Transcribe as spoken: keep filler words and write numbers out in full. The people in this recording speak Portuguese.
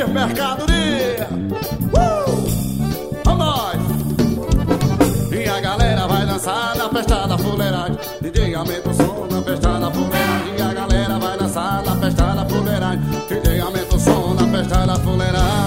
Almir Mercadoria. Uh! Vamos nós! E a galera vai dançar na festa da fuleiragem. D J aumenta o som na festa da fuleiragem. E a galera vai dançar na festa da fuleiragem. D J aumenta o som na festa da fuleiragem.